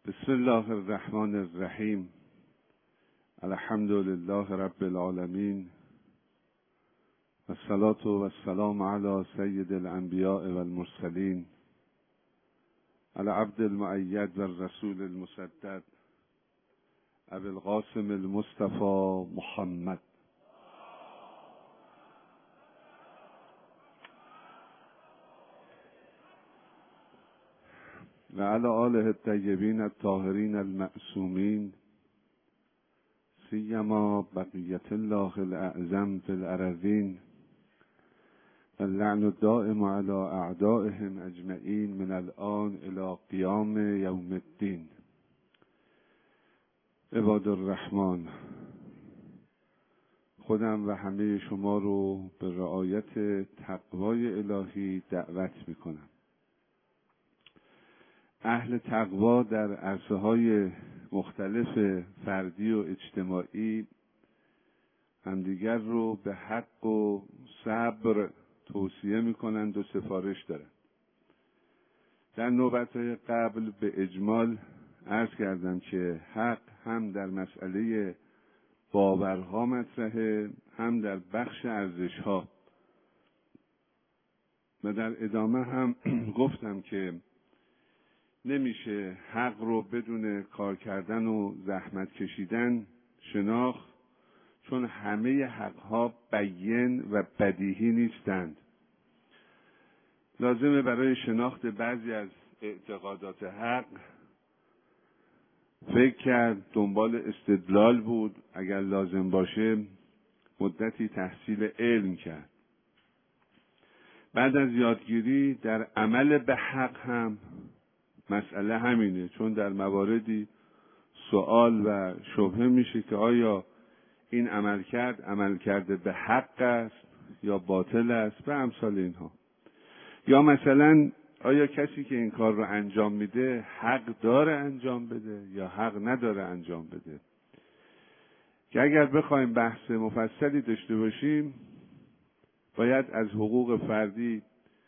بسم الله الرحمن الرحیم. الحمد لله رب العالمین و الصلاة و السلام علی سید الانبیاء و المرسلین العبد المؤید و الرسول المسدد ابی القاسم المصطفى محمد و علی آله الطیبین الطاهرین المعصومین سیما بقیت الله الاعظم فی الارضین و اللعن الدائم علی اعدائهم اجمعین من الان الی قیام یوم الدین. عباد الرحمن، خودم و همه شما رو به رعایت تقوای الهی دعوت میکنم. اهل تقوا در عرصه‌های مختلف فردی و اجتماعی همدیگر رو به حق و صبر توصیه میکنند و سفارش دارند. در نوبت‌های قبل به اجمال عرض کردم که حق هم در مسئله باورها مطرحه، هم در بخش ارزش‌ها، و در ادامه هم گفتم که نمیشه حق رو بدون کار کردن و زحمت کشیدن شناخت، چون همه حقها بیان و بدیهی نیستند. لازمه برای شناخت بعضی از اعتقادات حق فکر کرد، دنبال استدلال بود، اگر لازم باشه مدتی تحصیل علم کرد. بعد از یادگیری در عمل به حق هم مسئله همینه، چون در مواردی سوال و شبهه میشه که آیا این عمل کرده به حق است یا باطل است و امثال اینها. یا مثلا آیا کسی که این کار رو انجام میده حق داره انجام بده یا حق نداره انجام بده. که اگر بخوایم بحث مفصلی داشته باشیم باید از حقوق فردی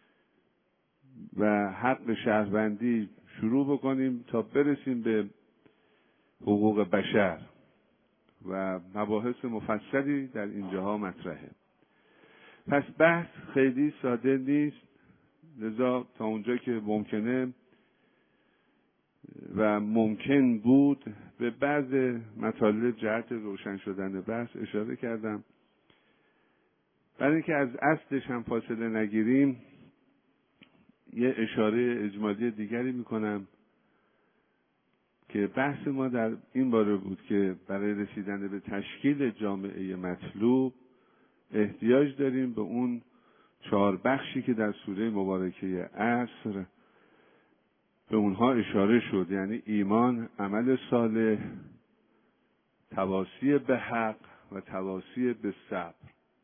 و حق شهروندی شروع بکنیم تا برسیم به حقوق بشر و مباحث مفصلی در اینجاها مطرحه. پس بحث خیلی ساده نیست، لذا تا اونجا که ممکنه و ممکن بود به بعض مطالب جهت روشن شدن بحث اشاره کردم. برای اینکه از اصلش هم فاصله نگیریم یه اشاره اجمالی دیگری میکنم که بحث ما در این باره بود که برای رسیدن به تشکیل جامعه مطلوب احتیاج داریم به اون 4 بخشی که در سوره مبارکه عصر به اونها اشاره شد، یعنی ایمان، عمل صالح، تواصی به حق و تواصی به صبر.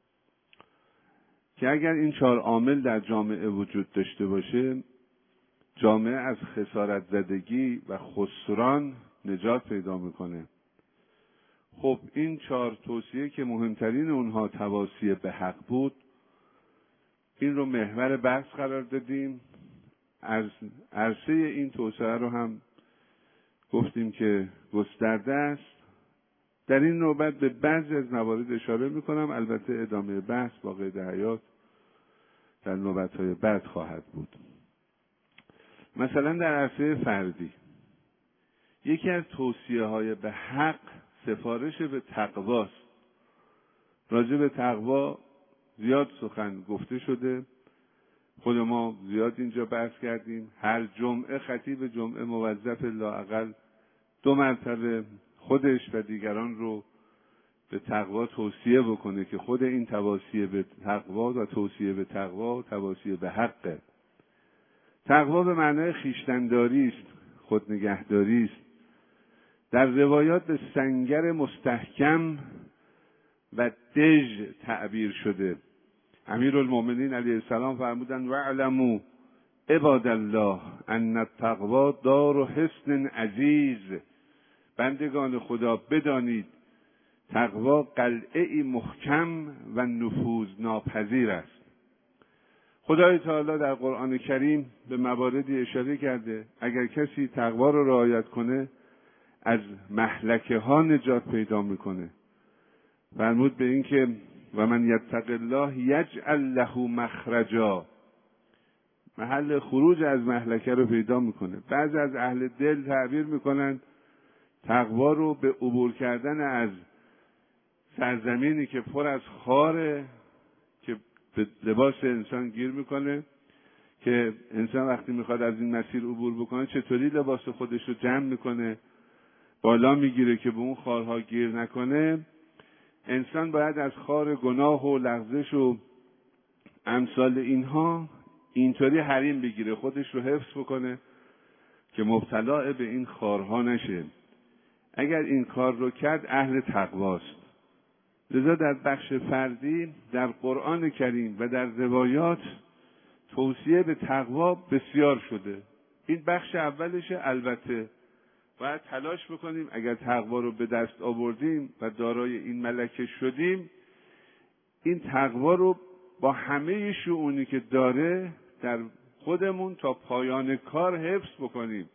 که اگر این 4 عامل در جامعه وجود داشته باشه، جامعه از خسارت زدگی و خسران نجات پیدا میکنه. خب این 4 توصیه که مهمترین اونها تواصی به حق بود، این رو محور بحث قرار دادیم. از عرصه این توصیه رو هم گفتیم که گسترده است. در این نوبت به بعضی از موارد اشاره میکنم، البته ادامه بحث با قید حیات در نوبت‌های بعد خواهد بود. مثلا در عرصه فردی یکی از توصیه‌های به حق سفارش به تقواست. راجع به تقوا زیاد سخن گفته شده، خود ما زیاد اینجا بحث کردیم. هر جمعه خطیب جمعه موظف لااقل 2 مرتبه خودش و دیگران رو به تقوا توصیه بکنه که خود این تواصیه به تقوا و توصیه به تقوا و تواصیه به حقه. تقوا به معنای خویشتن‌داری است، خود نگهداری است. در روایات به سنگر مستحکم و دژ تعبیر شده. امیرالمومنین علیه السلام فرمودند واعلموا عباد الله ان التقوا دار حصن عزیز. بندگان خدا بدانید تقوا قلعه‌ای محکم و نفوذ ناپذیر است. خدای تعالی در قرآن کریم به مواردی اشاره کرده اگر کسی تقوا رو رعایت کنه از مهلکه ها نجات پیدا میکنه. فرمود به این که و من یتق الله یجعل له مخرجا، محل خروج از مهلکه رو پیدا میکنه. بعضی از اهل دل تعبیر میکنن تقوا رو به عبور کردن از سرزمینی که پر از خاره که به لباس انسان گیر میکنه، که انسان وقتی میخواد از این مسیر عبور بکنه چطوری لباس خودش رو جمع میکنه، بالا میگیره که به اون خارها گیر نکنه. انسان باید از خار گناه و لغزش و امثال اینها اینطوری حریم بگیره، خودش رو حفظ بکنه که مبتلا به این خارها نشه. اگر این کار رو کرد اهل تقواست. لذا در بخش فردی در قرآن کریم و در روایات توصیه به تقوا بسیار شده. این بخش اولشه. البته باید تلاش بکنیم اگر تقوا رو به دست آوردیم و دارای این ملکه شدیم، این تقوا رو با همه شؤونی که داره در خودمون تا پایان کار حفظ بکنیم.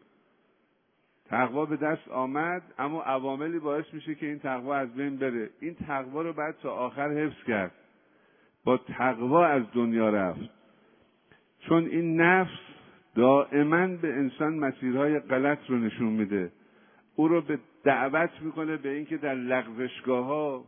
تقوا به دست آمد اما عواملی باعث میشه که این تقوا از بین بره. این تقوا رو بعد تا آخر حفظ کرد. با تقوا از دنیا رفت. چون این نفس دائما به انسان مسیرهای غلط رو نشون میده. او رو به دعوت میکنه به اینکه در لغزشگاه ها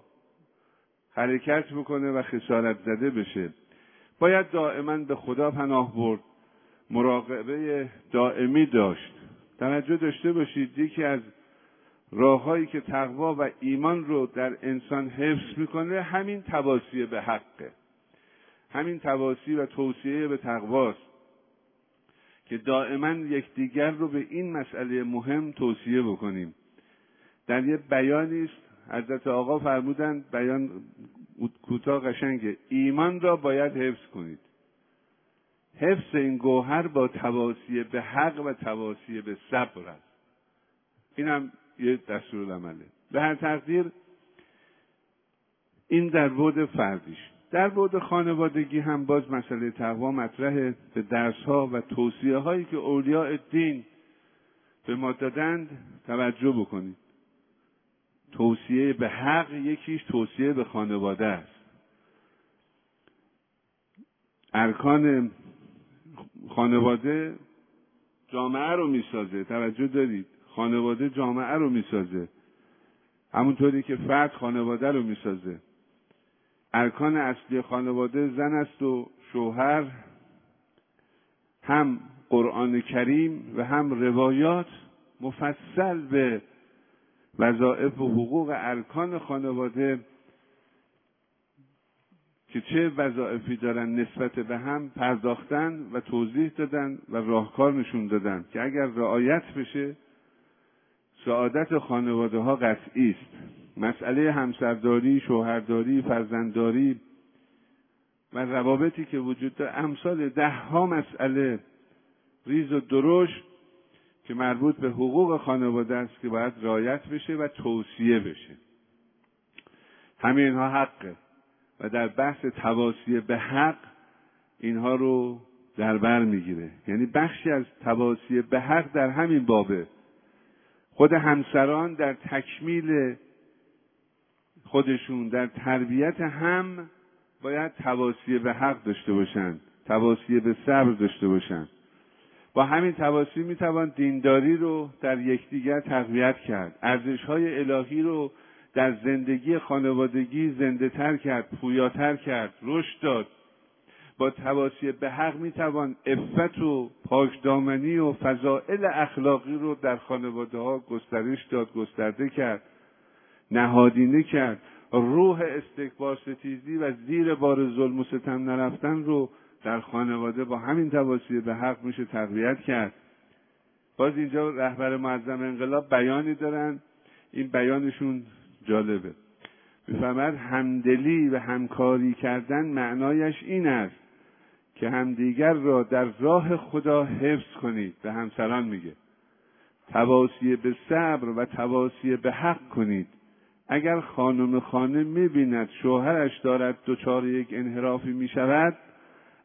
حرکت بکنه و خسارت زده بشه. باید دائما به خدا پناه برد. مراقبه دائمی داشت. توجه داشته باشید یکی از راههایی که تقوا و ایمان رو در انسان حفظ میکنه همین تواصی به حقه. همین تواصی و توصیه به تقواست که دائما یکدیگر رو به این مسئله مهم توصیه بکنیم. در یه بیانی است حضرت آقا فرمودند، بیان کوتاه قشنگه، ایمان را باید حفظ کنید. حفظ این گوهر با تواصی به حق و تواصی به صبر است. این هم یه دستورالعمله. به هر تقدیر این در بعد فردیش. در بعد خانوادگی هم باز مسئله تقوا مطرحه. به درس‌ها و توصیه‌هایی که اولیاء دین به ما دادند توجه بکنید. توصیه به حق یکیش توصیه به خانواده است. ارکان خانواده جامعه رو میسازه. توجه دارید؟ خانواده جامعه رو میسازه. همونطوری که فرد خانواده رو میسازه. ارکان اصلی خانواده زن است و شوهر. هم قرآن کریم و هم روایات مفصل به وظایف و حقوق ارکان خانواده که چه وظایفی دارن نسبت به هم پرداختن و توضیح دادن و راهکار نشون دادن که اگر رعایت بشه سعادت خانواده ها قطعی است. مسئله همسرداری، شوهرداری، فرزندداری و روابطی که وجود داره امثال 10 مسئله ریز و درشت که مربوط به حقوق خانواده است که باید رعایت بشه و توصیه بشه. همه اینها حقه و در بحث تواصی به حق اینها رو در بر میگیره. یعنی بخشی از تواصی به حق در همین بابه. خود همسران در تکمیل خودشون در تربیت هم باید تواصی به حق داشته باشن، تواصی به صبر داشته باشن. با همین تواصی میتوان دینداری رو در یکدیگر تقویت کرد، ارزش‌های الهی رو در زندگی خانوادگی زنده تر کرد، پویاتر کرد، رشد داد. با تواصی به حق میتوان عفت و پاکدامنی و فضائل اخلاقی رو در خانواده ها گسترش داد، گسترده کرد، نهادینه کرد. روح استکبار ستیزی و زیر بار ظلم و ستم نرفتن رو در خانواده با همین تواصی به حق میشه تقویت کرد. باز اینجا رهبر معظم انقلاب بیانی دارن، این بیانشون جالبه. میفرماید همدلی و همکاری کردن معنایش این است که همدیگر را در راه خدا حفظ کنید. به همسران میگه تواصی به صبر و تواصی به حق کنید. اگر خانم خانه میبیند شوهرش دارد دچار یک انحرافی میشود،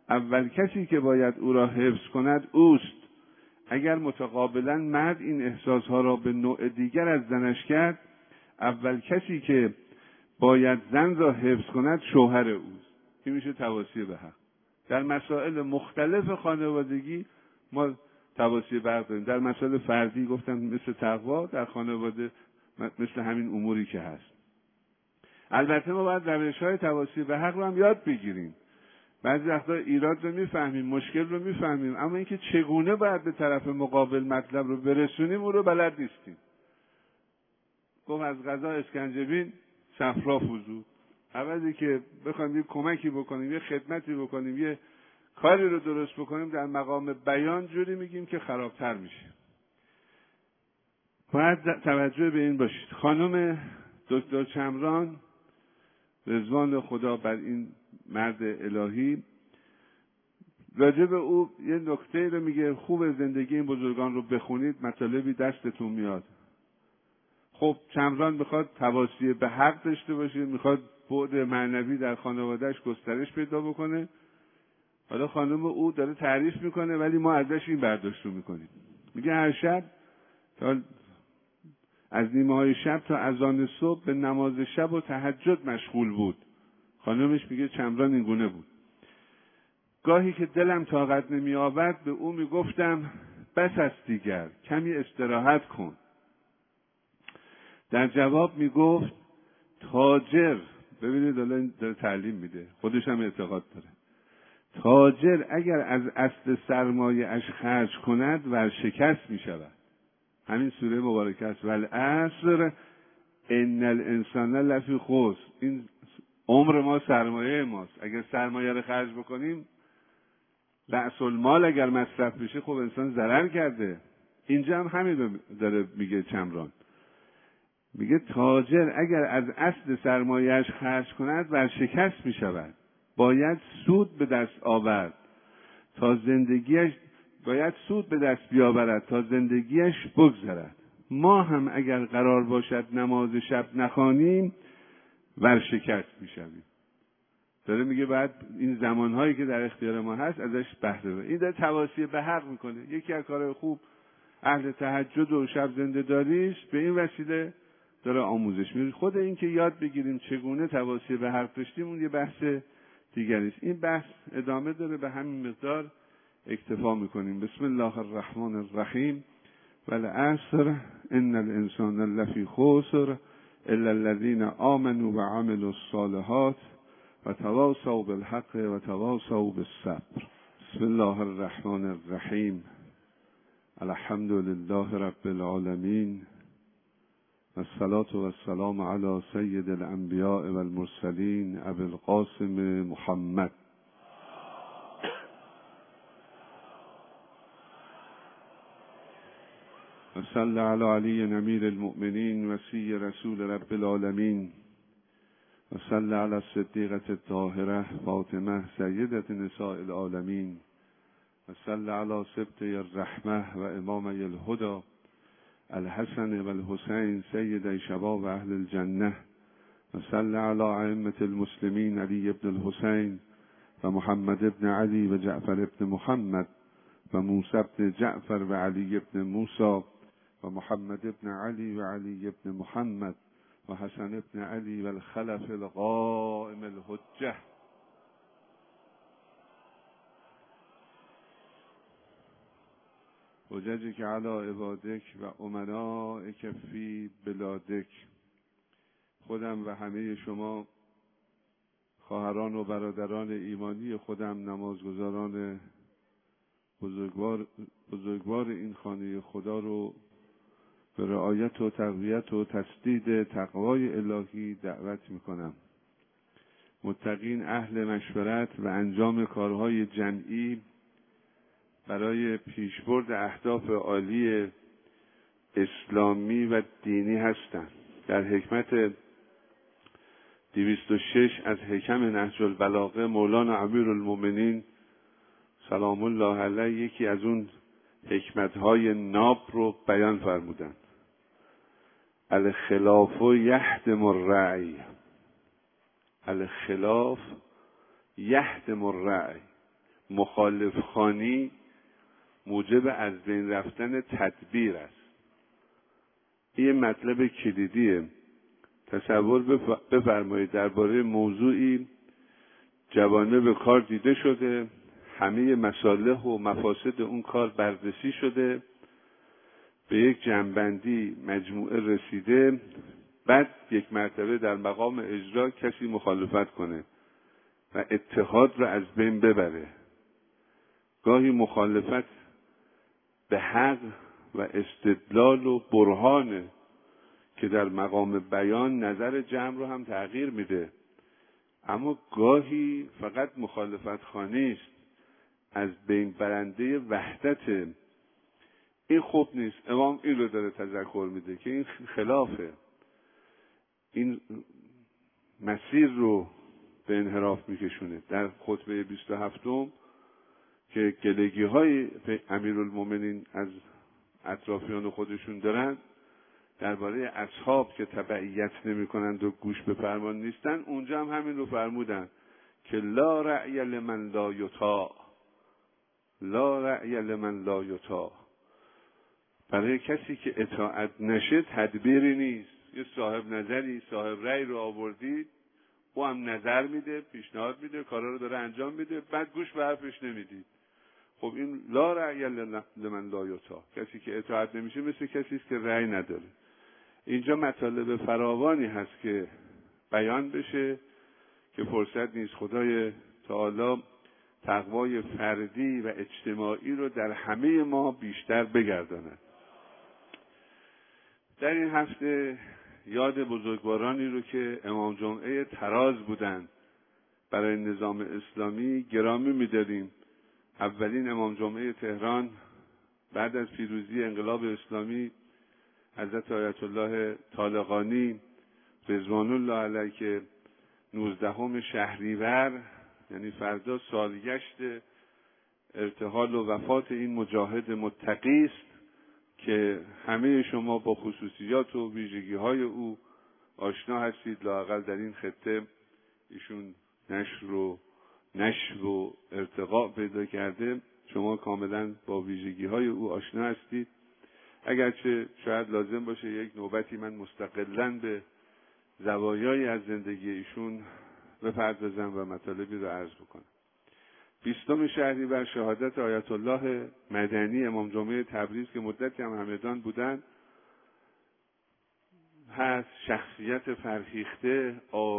اول کسی که باید او را حفظ کند اوست. اگر متقابلا مرد این احساسها را به نوع دیگر از زنش کرد، اول کسی که باید زن را حفظ کند شوهر اوست. این میشه تواصی به حق. در مسائل مختلف خانوادگی ما تواصی به حق داریم. در مسائل فردی گفتم مثل تقوا، در خانواده مثل همین اموری که هست. البته ما باید روش‌های تواصی به حق رو هم یاد بگیریم. بعضی وقتا ایراد رو میفهمیم، مشکل رو میفهمیم، اما اینکه چگونه باید به طرف مقابل مطلب رو برسونیم اون رو بلد نیستیم. گفت از غذا اسکنجبین صفرا فزود. عوضی که بخوایم یه کمکی بکنیم، یه خدمتی بکنیم، یه کاری رو درست بکنیم، در مقام بیان جوری میگیم که خرابتر میشه. باید توجه به این باشید. خانم دکتر چمران رضوان خدا بر این مرد الهی راجع به او یه نکته رو میگه. خوب زندگی این بزرگان رو بخونید، مطالبی دستتون میاد. خب چمران میخواد تواصی به حق داشته باشه، میخواد بعد معنوی در خانوادهش گسترش پیدا بکنه. حالا خانم او داره تعریف میکنه ولی ما ازش این برداشت رو میکنیم. میگه هر شب تا از نیمه های شب تا اذان صبح به نماز شب و تهجد مشغول بود. خانمش میگه چمران این گونه بود. گاهی که دلم طاقت نمی آورد به او میگفتم بس است دیگر، کمی استراحت کن. در جواب میگفت تاجر، ببینید الان داره تعلیم میده، خودش هم اعتقاد داره، تاجر اگر از اصل سرمایه اش خرج کند ورشکست میشود. همین سوره مبارکه است. والعصر ان الانسان لفی خسر. این عمر ما سرمایه ماست. اگر سرمایه رو خرج بکنیم، رأس المال اگر مصرف بشه، خب انسان ضرر کرده. اینجا هم همین داره میگه چمران. میگه تاجر اگر از اصل سرمایه‌اش خرج کند ورشکست میشود. باید سود به دست آورد تا زندگیش سود به دست بیاورد تا زندگیش بگذرد. ما هم اگر قرار باشد نماز شب نخوانیم ورشکست میشویم. داره میگه بعد این زمانهایی که در اختیار ما هست ازش بهره ببریم. این داره تواصی به حق میکنه. یکی از کارهای خوب اهل تهجد و شب زنده داریش به این وسیله داره آموزش میده. خود این که یاد بگیریم چگونه تواصی به حق داشتیم اون یه بحث دیگری است. این بحث ادامه داره، به همین مقدار اکتفا میکنیم. بسم الله الرحمن الرحیم. والعصر ان الانسان لفی خسر الا الذين آمنوا وعملوا الصالحات وتواصوا بالحق وتواصوا بالصبر. بسم الله الرحمن الرحیم. الحمد لله رب العالمین والصلاة والسلام علی سید الانبیاء والمرسلین ابی القاسم محمد. وصلی علی علی امیر المؤمنین وصی رسول رب العالمین. وصلی علی الصدیقة الطاهرة فاطمه سیدة نساء العالمین. وصلی علی سبطی الرحمة و امامی الهدى الحسن والحسین سیدی شباب اهل الجنه. وصلی علی ائمة المسلمین علی ابن الحسین و محمد ابن علی و جعفر ابن محمد و موسی ابن جعفر و علی ابن موسی و محمد ابن علی و علی ابن محمد و حسن ابن علی و الخلف القائم الحجه. حججک علی عبادک و امنائک فی بلادک. خودم و همه شما خواهران و برادران ایمانی خودم، نمازگزاران بزرگوار این خانه خدا رو به رعایت و تقویت و تسدید تقوای الهی دعوت میکنم. متقین اهل مشورت و انجام کارهای جمعی برای پیشبرد اهداف عالی اسلامی و دینی هستند. در حکمت 206 از حکم نهج البلاغه مولانا امیرالمؤمنین سلام الله علیه یکی از اون حکمت‌های ناب رو بیان فرمودند. الخلاف یهدم الرأی. الخلاف یهدم الرأی. مخالف خوانی موجب از بین رفتن تدبیر است. این مطلب کلیدیه. تصور بفرمایید درباره موضوعی جوانب به کار دیده شده، همه مصالح و مفاسد اون کار بررسی شده، به یک جمع‌بندی مجموعه رسیده، بعد یک مرتبه در مقام اجرا کسی مخالفت کنه و اتحاد رو از بین ببره. گاهی مخالفت به حق و استدلال و برهانه که در مقام بیان نظر جمع رو هم تغییر میده، اما گاهی فقط مخالفت خوانی است، از بین برنده وحدت. این خوب نیست. امام این رو داره تذکر میده که این خلافه، این مسیر رو به انحراف میکشونه. در خطبه 27 که گلگی های امیرالمومنین از اطرافیان خودشون دارن درباره اصحاب که تبعیت نمی کنند و گوش به فرمان نیستن، اونجا هم همین رو فرمودن که لا رأی لمن لا یطاع، لا رأی لمن لا یطاع. برای کسی که اطاعت نشه تدبیری نیست. یه صاحب نظری، صاحب رأی رو آوردید، او هم نظر میده، پیشنهاد میده، کارا رو داره انجام میده، بعد گوش به حرفش نمیدید. خب این لا رأی لمن لا یطاع، کسی که اطاعت نمیشه مثل کسی است که رأی نداره. اینجا مطالب فراوانی هست که بیان بشه که فرصت نیست. خدای تعالی تقوای فردی و اجتماعی رو در همه ما بیشتر بگرداند. در این هفته یاد بزرگوارانی رو که امام جمعه تراز بودند برای نظام اسلامی گرامی می‌داریم. اولین امام جمعه تهران بعد از پیروزی انقلاب اسلامی حضرت آیت الله طالقانی رضوان الله علیه که 19 شهریور یعنی فردا سالگشت ارتحال و وفات این مجاهد متقی است که همه شما با خصوصیات و ویژگی‌های او آشنا هستید. لااقل در این خطه ایشون نشو و ارتقا پیدا کرده، شما کاملا با ویژگی‌های او آشنا هستید. اگرچه شاید لازم باشه یک نوبتی من مستقلاً به زوایای از زندگی ایشون بپردازم و مطالبی رو عرض بکنم. 20 شهریور شهادت آیت الله مدنی امام جمعه تبریز که مدتی هم همدان بودن هست. شخصیت فرهیخته،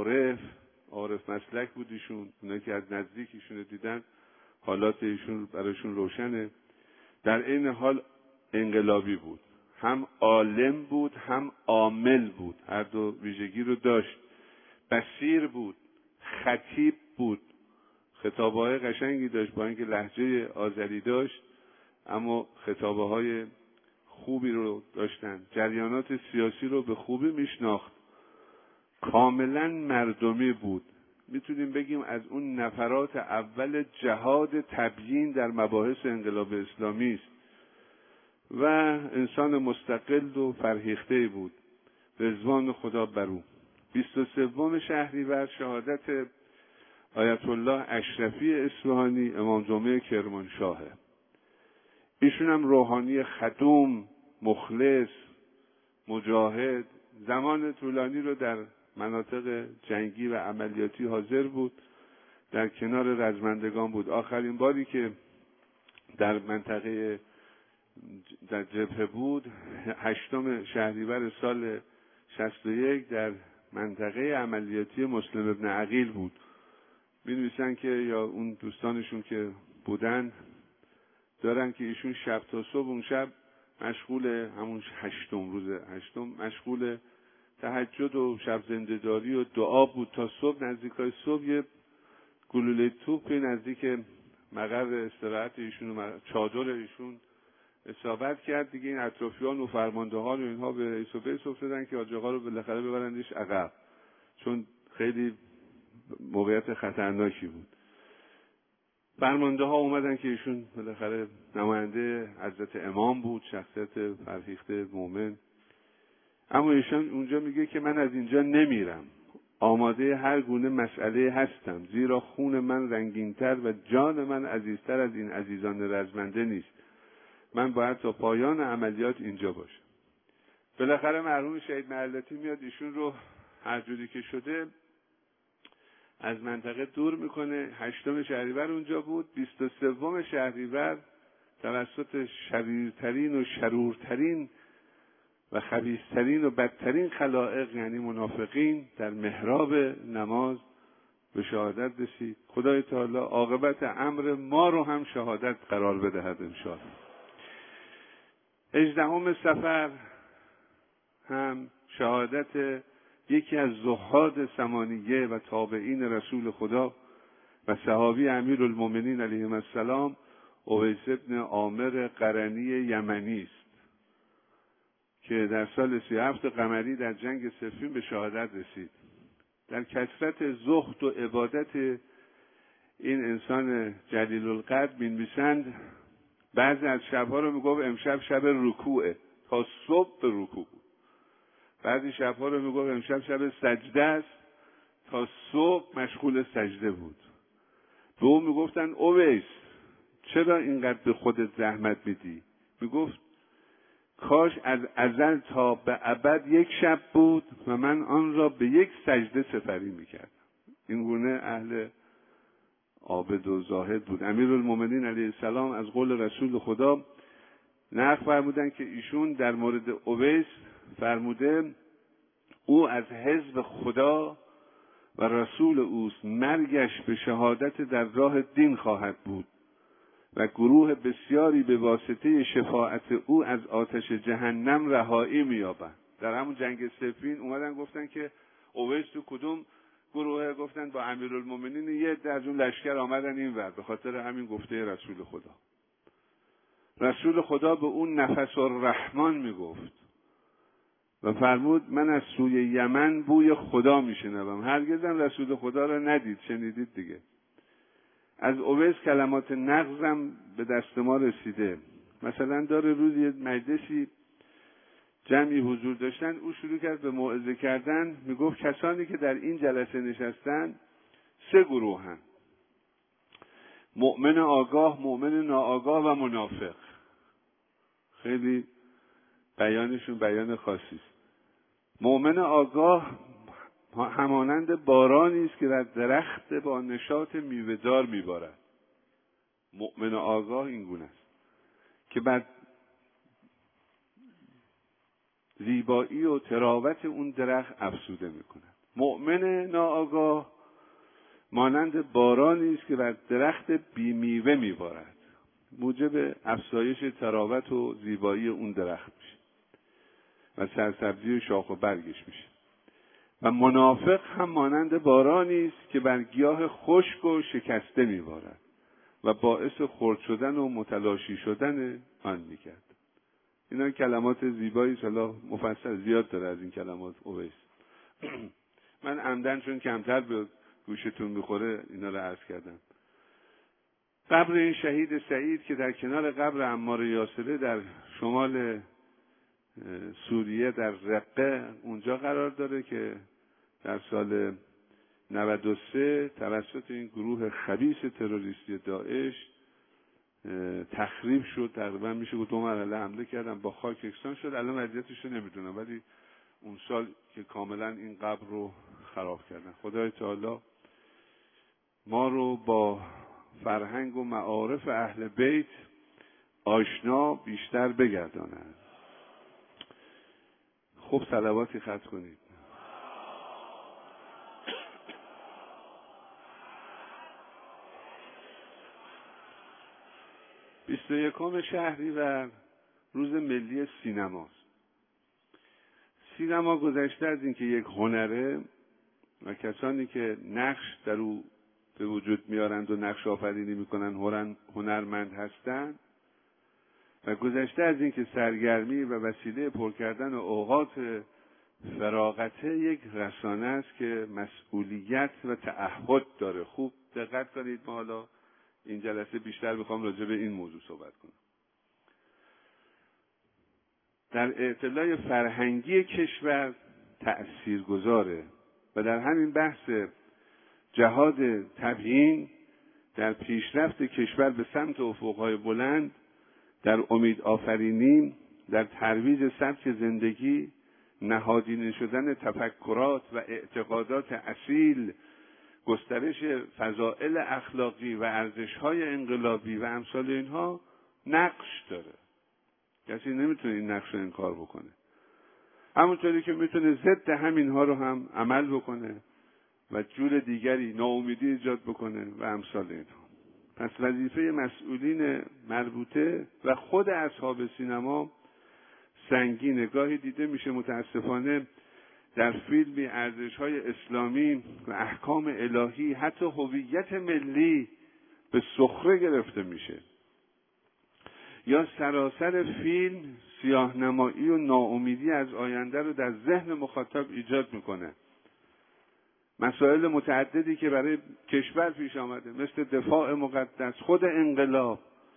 عارف مسلک بود ایشون. اونایی که از نزدیک ایشون دیدن حالات ایشون برایشون روشنه. در این حال انقلابی بود، هم عالم بود هم عامل بود، هر دو ویژگی رو داشت. بصیر بود، خطیب بود، خطابه‌های قشنگی داشت، با اینکه لهجه آذری داشت اما خطابه‌های خوبی رو داشتن. جریانات سیاسی رو به خوبی میشناخت. کاملا مردمی بود. میتونیم بگیم از اون نفرات اول جهاد تبیین در مباحث انقلاب اسلامی است و انسان مستقل و فرهیخته بود. رضوان خدا بر او. 23 شهریور شهادت آیت الله اشرفی اصفهانی امام جمعه کرمانشاهه. ایشون هم روحانی خدوم، مخلص، مجاهد، زمان طولانی رو در مناطق جنگی و عملیاتی حاضر بود، در کنار رزمندگان بود. آخرین باری که در منطقه در جبهه بود 8 شهریور سال 61 در منطقه عملیاتی مسلم ابن عقیل بود. می‌نویسن که یا اون دوستانشون که بودن دارن که ایشون شب تا صبح اون شب مشغول همون روز هشتم مشغول تهجد و شب زنده‌داری و دعا بود تا صبح. نزدیکای صبح یه گلوله توپ نزدیک مقر استراحت ایشون و چادر ایشون اصابت کرد. دیگه این اطرافیان و فرماندهان و اینها به ایس و بیس افتادن که حاج آقا رو بالاخره ببرندش عقب، چون خیلی موقعیت خطرناکی بود. فرمانده ها اومدن که ایشون بالاخره نماینده حضرت امام بود، شخصیت فرهیخته مؤمن. اما ایشون اونجا میگه که من از اینجا نمیرم. آماده هر گونه مسئله هستم، زیرا خون من رنگین‌تر و جان من عزیزتر از این عزیزان رزمنده نیست. من باید تا پایان عملیات اینجا باشم. بالاخره مرحوم شهید محلتی میاد ایشون رو هر جوری که شده از منطقه دور میکنه. 8 شهریور اونجا بود. 23 شهریور توسط شریرترین و شرورترین و خبیثترین و بدترین خلائق یعنی منافقین در محراب نماز به شهادت رسید. خدای تعالی عاقبت امر ما رو هم شهادت قرار بدهد انشاءالله. 18 صفر هم شهادت یکی از زهاد ثمانیه و تابعین رسول خدا و صحابی امیرالمومنین علیه السلام اویس ابن عامر قرنی یمنی است که در سال 37 قمری در جنگ صفین به شهادت رسید. در کثرت زهد و عبادت این انسان جلیل القدر می‌نویسند بعضی از شب‌ها رو میگفت امشب شب رکوعه تا صبح به رکوع. بعضی شب‌ها رو میگفت امشب شب سجده است تا صبح مشغول سجده بود. به اون میگفتن اویس چرا اینقدر به خودت زحمت میدی؟ میگفت کاش از ازل تا به ابد یک شب بود و من آن را به یک سجده سپری میکردم. این گونه اهل عابد و زاهد بود. امیرالمومنین علیه السلام از قول رسول خدا نقل فرمودن که ایشون در مورد اویس فرموده او از حزب خدا و رسول اوست، مرگش به شهادت در راه دین خواهد بود و گروه بسیاری به واسطه شفاعت او از آتش جهنم رهایی می‌یابند. در همون جنگ صفین اومدن گفتن که اویس تو کدوم گروه؟ گفتن با امیرالمومنین. یه از اون لشکر آمدن این ور به خاطر همین گفته رسول خدا. رسول خدا به اون نفس الرحمن میگفت و فرمود من از سوی یمن بوی خدا میشنوم. هرگزم رسول خدا را ندید، شنیدید دیگه. از اویس کلمات نغزم به دست ما رسیده. مثلا داره روزی مجلسی جمعی حضور داشتن، او شروع کرد به موعظه کردن. میگفت کسانی که در این جلسه نشستن 3 گروهن: مؤمن آگاه، مؤمن ناآگاه و منافق. خیلی بیانشون بیان خاصی است. مؤمن آگاه همانند بارانی است که در درخت با نشاط میوه‌دار میبارد. مؤمن آگاه این گونه است که بر زیبایی و تراوت اون درخت افسوده میکند. مؤمن ناآگاه مانند بارانی است که بر درخت بی میوه میبارد، موجب افزایش تراوت و زیبایی اون درخت میشه و سرسبزی و شاخ و برگش میشه. و منافق هم مانند بارانی است که بر گیاه خشک و شکسته میبارد و باعث خرد شدن و متلاشی شدن آن میکرد. اینا کلمات زیبایی است. حالا مفصل زیاد داره از این کلمات اویس. من عمدن چون کمتر به گوشتون میخوره اینا رو عرض کردم. قبر این شهید سعید که در کنار قبر عمار یاسره در شمال سوریه در رقه اونجا قرار داره که در سال 93 توسط این گروه خبیث تروریستی داعش تخریب شد. تقریبا میشه گفت 2 مرحله حمله کردن، با خاک یکسان شد. الان وضعیتش رو نمیدونم، ولی اون سال که کاملا این قبر رو خراب کردن. خدای تعالی ما رو با فرهنگ و معارف اهل بیت آشنا بیشتر بگرداند. خب صلواتی ختم کنید. 21 شهریور روز ملی سینماست. سینما گذشته از اینکه یک هنره و کسانی که نقش در او به وجود میارند و نقش آفرینی میکنن هنرمند هستند و گذشته از اینکه سرگرمی و وسیله پر کردن اوقات فراغته یک رسانه است که مسئولیت و تعهد داره. خوب دقت کنید، ما حالا این جلسه بیشتر میخوام راجع به این موضوع صحبت کنم. در اطلاع فرهنگی کشور تأثیرگذاره و در همین بحث جهاد تبیین در پیشرفت کشور به سمت افقهای بلند، در امید آفرینی، در ترویج سبک زندگی، نهادینه شدن تفکرات و اعتقادات اصیل، گسترش فضائل اخلاقی و ارزش‌های انقلابی و امثال اینها نقش داره. کسی نمیتونه این نقش رو انکار بکنه. همونطوری که میتونه ضد همینها رو هم عمل بکنه و جور دیگری ناامیدی ایجاد بکنه و امثال اینها. پس وظیفه مسئولین مربوطه و خود اصحاب سینما سنگینه. گاهی دیده میشه متاسفانه در فیلمی ارزش‌های اسلامی و احکام الهی حتی هویت ملی به سخره گرفته میشه، یا سراسر فیلم سیاه‌نمایی و ناامیدی از آینده رو در ذهن مخاطب ایجاد میکنه. مسائل متعددی که برای کشور پیش آمده، مثل دفاع مقدس، خود انقلاب،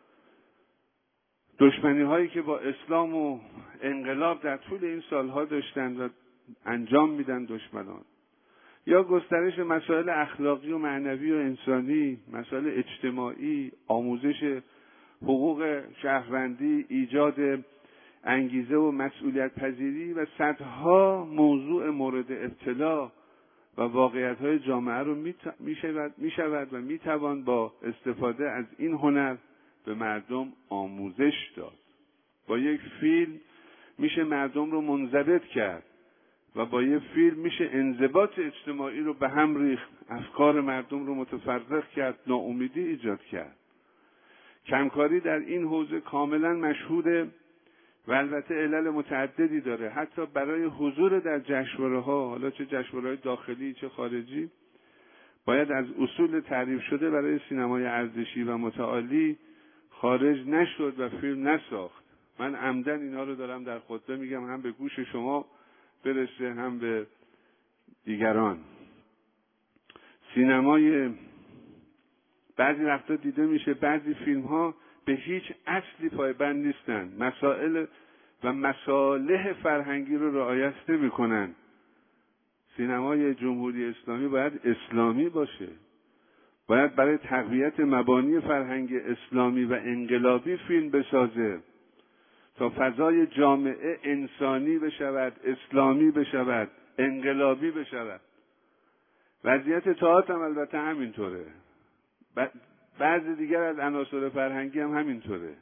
دشمنی هایی که با اسلام و انقلاب در طول این سالها داشتن و انجام میدن دشمنان، یا گسترش مسائل اخلاقی و معنوی و انسانی، مسائل اجتماعی، آموزش حقوق شهروندی، ایجاد انگیزه و مسئولیت پذیری و صدها موضوع مورد ابتلا و واقعیت‌های جامعه رو میشود و میتوان با استفاده از این هنر به مردم آموزش داد. با یک فیلم میشه مردم رو منضبط کرد و با یک فیلم میشه انضباط اجتماعی رو به هم ریخت، افکار مردم رو متفرق کرد، ناامیدی ایجاد کرد. کمکاری در این حوزه کاملا مشهوده و البته علل متعددی داره. حتی برای حضور در جشنواره‌ها، حالا چه جشنواره‌های داخلی چه خارجی، باید از اصول تعریف شده برای سینمای ارزشی و متعالی خارج نشد و فیلم نساخت. من عمدن اینا رو دارم در خطبه میگم، هم به گوش شما برسه هم به دیگران. سینمای بعضی وقتا دیده میشه بعضی فیلم ها به هیچ اصلی پایبند نیستن، مسائل و مصالح فرهنگی رو رعایت نمی‌کنن. سینمای جمهوری اسلامی باید اسلامی باشه، باید برای تقویت مبانی فرهنگ اسلامی و انقلابی فیلم بسازه تا فضای جامعه انسانی بشود، اسلامی بشود، انقلابی بشود. وضعیت تئاتر هم البته همینطوره، بعضی دیگر از عناصر فرهنگی هم همینطوره.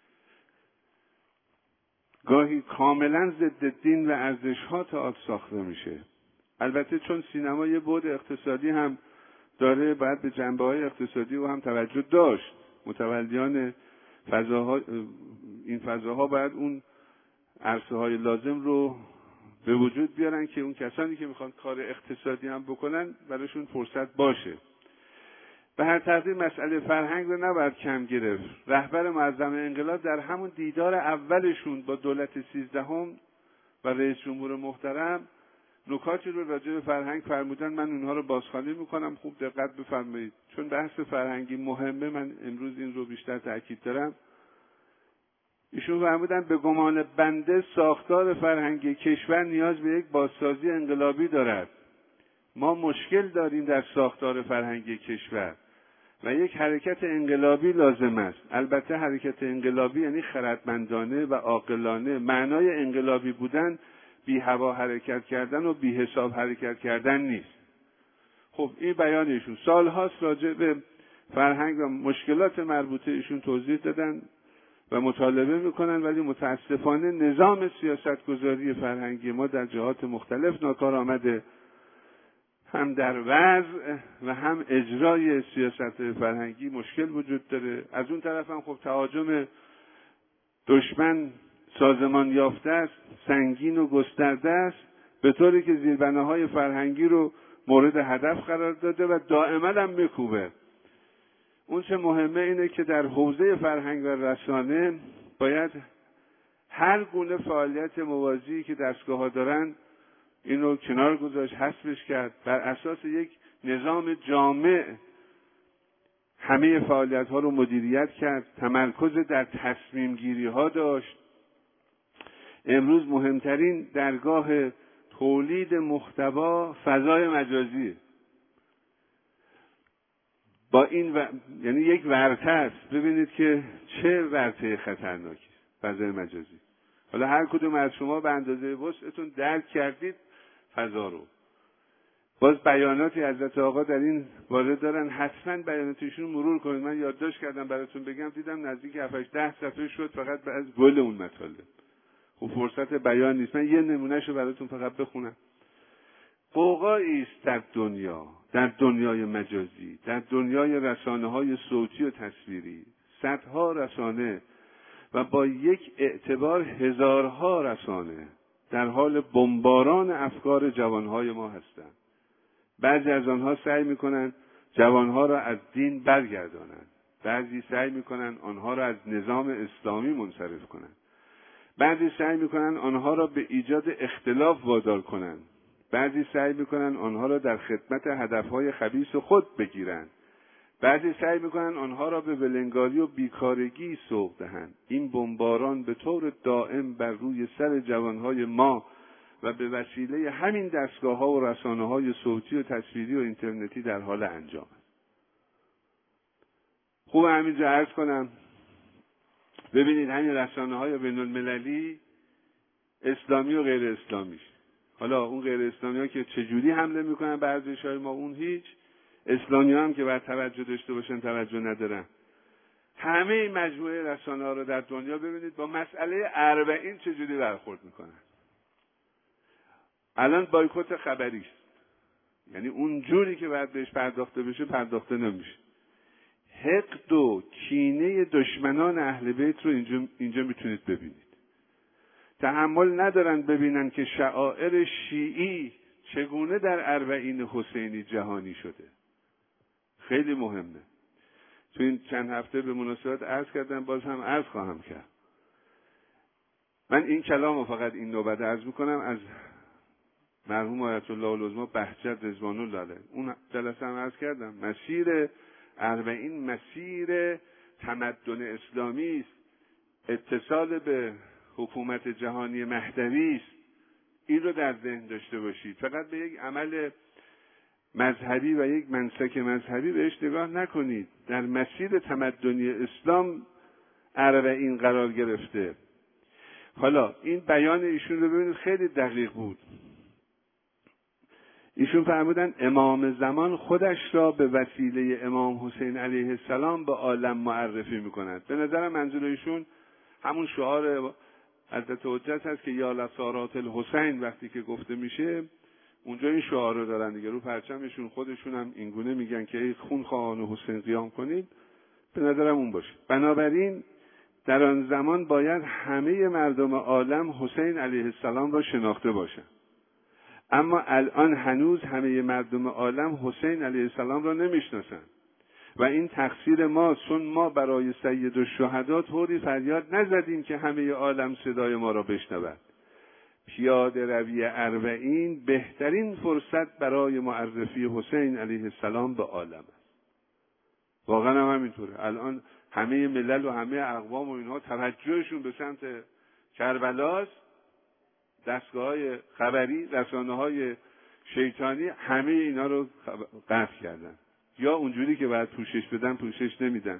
گاهی کاملا ضد دین و ارزش‌ها تئاتر ساخته میشه. البته چون سینما یه بعد اقتصادی هم داره، باید به جنبه‌های اقتصادی و هم توجه داشت. متولیان فضاها، این فضاها باید اون عرصه‌های لازم رو به وجود بیارن که اون کسانی که میخوان کار اقتصادی هم بکنن براشون فرصت باشه. به هر ترتیب مسئله فرهنگ رو نباید کم گرفت. رهبر معظم انقلاب در همون دیدار اولشون با دولت 13 و رئیس جمهور محترم نکاتی رو راجع به فرهنگ فرمودن. من اونها رو بازخوانی میکنم، خوب دقت بفرمایید چون بحث فرهنگی مهمه. من امروز این رو بیشتر تاکید دارم. ایشون فرمودن به گمان بنده ساختار فرهنگی کشور نیاز به یک بازسازی انقلابی دارد. ما مشکل داریم در ساختار فرهنگی کشور و یک حرکت انقلابی لازم است. البته حرکت انقلابی یعنی خردمندانه و عاقلانه. معنای انقلابی بودن بی هوا حرکت کردن و بی حساب حرکت کردن نیست. خب این بیان ایشون. سالهاست راجع به فرهنگ و مشکلات مربوطه ایشون توضیح دادن و مطالبه میکنن، ولی متاسفانه نظام سیاستگذاری فرهنگی ما در جهات مختلف ناکار آمده. هم در وضع و هم اجرای سیاست فرهنگی مشکل وجود داره. از اون طرف هم خب تهاجم دشمن سازمان یافته است، سنگین و گسترده است، به طوری که زیربناهای فرهنگی رو مورد هدف قرار داده و دائما هم میکوبه. اون چه مهمه اینه که در حوزه فرهنگ و رسانه باید هر گونه فعالیت موازی که دستگاه‌ها دارن این رو کنار گذاشت، حذفش کرد، بر اساس یک نظام جامع همه فعالیت‌ها رو مدیریت کرد، تمرکز در تصمیم گیری‌ها داشت. امروز مهمترین درگاه تولید محتوا فضای مجازیه. با این یعنی یک ورطه است. ببینید که چه ورطه خطرناکی فضای مجازی. حالا هر کدوم از شما به اندازه وسعتون درک کردید فضا رو. باز بیاناتی حضرت آقا در این باره دارن، حتما بیاناتشون مرور کنید. من یادداشت کردم براتون بگم، دیدم نزدیک 7-8 صفحه شد فقط از گل اون مطالب. خب فرصت بیان نیست، من یه نمونهشو براتون فقط بخونم. قوقایی است در دنیا، در دنیای مجازی، در دنیای رسانه‌های صوتی و تصویری، صدها رسانه و با یک اعتبار هزارها رسانه در حال بمباران افکار جوانهای ما هستند. بعضی از آنها سعی میکنن جوانها را از دین برگردانند، بعضی سعی میکنن آنها را از نظام اسلامی منصرف کنند، بعضی سعی میکنن آنها را به ایجاد اختلاف وادار کنند، بعضی سعی میکنن آنها را در خدمت هدفهای خبیث خود بگیرند، بعضی سعی میکنن آنها را به ولنگاری و بیکارگی سوق دهند. این بمباران به طور دائم بر روی سر جوانهای ما و به وسیله همین دستگاه‌ها و رسانه‌های صوتی و تصویری و اینترنتی در حال انجام است. خوب همینجا عرض کنم، ببینید همین رسانه‌های بین‌المللی اسلامی و غیر اسلامیش. حالا اون غیر اسلامی‌ها که چجوری حمله میکنن به ارزش‌های ما، اون هیچ. اسلامی‌ها هم که باید توجه داشته باشن توجه ندارن. همه این مجموعه رسانه‌ها رو در دنیا ببینید با مسئله 40 چجوری برخورد میکنن. الان بایکوت خبری است، یعنی اون جوری که باید بهش پرداخته بشه پرداخته نمیشه. حقد و کینه دشمنان اهل بیت رو اینجا میتونید ببینید. تحمل ندارن ببینن که شعائر شیعی چگونه در 40 حسینی جهانی شده. خیلی مهمه. تو این چند هفته به مناسبت عرض کردم، باز هم عرض خواهم کرد. من این کلام رو فقط این نوبت عرض میکنم از مرحوم آیت الله العظما بهجت رضوان الله علیه. اون جلسه هم عرض کردم، مسیر 40 مسیر تمدن اسلامی است، اتصال به حکومت جهانی مهدوی است. این رو در ذهن داشته باشید. فقط به یک عمل مذهبی و یک منسک مذهبی بهش نگاه نکنید. در مسیر تمدنی اسلام 40 قرار گرفته. حالا این بیان ایشون رو ببینید، خیلی دقیق بود. ایشون فرمودن امام زمان خودش را به وسیله امام حسین علیه السلام به عالم معرفی میکند. به نظرم منظور ایشون همون شعار حضرت حجت هست که یا لسارات الحسین وقتی که گفته میشه، اونجا این شعار رو دارن دیگه، رو پرچمشون خودشون هم اینگونه میگن که ای خون خواهان حسین قیام کنید. به نظرم اون باشه. بنابراین در آن زمان باید همه مردم عالم حسین علیه السلام را شناخته باشند. اما الان هنوز همه مردم عالم حسین علیه السلام را نمیشناسند و این تقصیر ماست، چون ما برای سید الشهدا طوری فریاد نزدیم که همه عالم صدای ما را بشنود. پیاده روی 40 بهترین فرصت برای معرفی حسین علیه السلام به عالم است. واقعا هم همینطوره. الان همه ملل و همه اقوام و اینها توجهشون به سمت کربلاست. دستگاه‌های خبری، رسانه‌های شیطانی همه اینا رو قطع کردن، یا اونجوری که باید پوشش بدن پوشش نمیدن.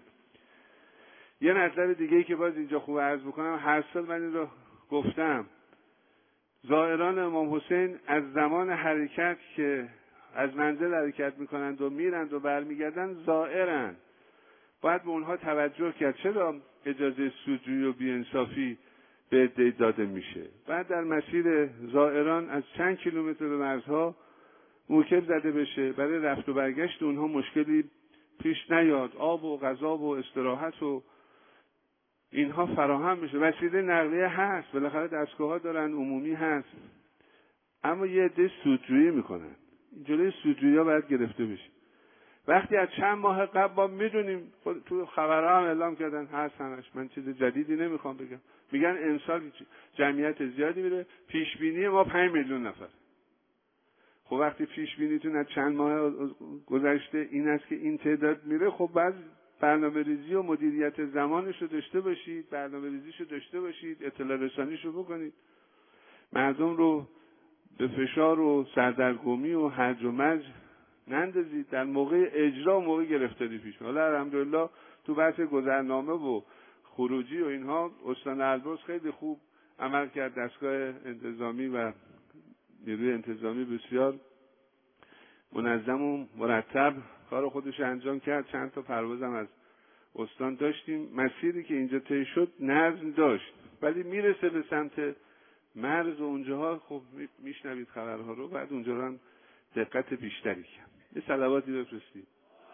یه مطلب دیگه‌ای که باز اینجا خوب عرض بکنم، هر سال من این رو گفتم، زائران امام حسین از زمان حرکت که از منزل حرکت میکنند و میرند و برمیگردن زائرند. باید به اونها توجه کرد. چرا اجازه سودجویی و بی‌انصافی به عده‌ای داده میشه؟ بعد در مسیر زائران از چند کیلومتر به مرزها موکب زده بشه، برای رفت و برگشت اونها مشکلی پیش نیاد، آب و غذا و استراحت و اینها فراهم بشه. وسیله نقلیه هست، بالاخره دستگاه‌ها دارن، عمومی هست، اما یه عده سودجویی میکنن. جلوی سودجویی‌ها باید گرفته بشه. وقتی از چند ماه قبل ما میدونیم، تو خبرها هم اعلام کردن هست همش، من چیز جدیدی نمیخوام بگم، میگن امسال جمعیت زیادی میره، پیش بینی ما 5 میلیون نفر. خب وقتی پیش بینیتون از چند ماه گذشته این است که این تعداد میره، خب بعد برنامه‌ریزی و مدیریت زمانش رو داشته باشید، برنامه‌ریزیش رو داشته باشید، اطلاع رسانیش رو بکنید، مردم رو به فشار و سردرگمی و هرج و مرج نندازید. در موقع اجرا و موقع گرفتاری پیش میاد. حالا الحمدلله تو بحث گذرنامه و خروجی و اینها استان البرز خیلی خوب عمل کرد. دستگاه انتظامی و نیروی انتظامی بسیار منظم و مرتب کار خودش انجام کرد. چند تا پروازم از استان داشتیم. مسیری که اینجا طی شد نظم داشت، ولی میرسه به سمت مرز و اونجاها خب میشنوید خبرها رو، بعد اونجا رو هم دقت بیشتری کرد. یه صلواتی بفرستید.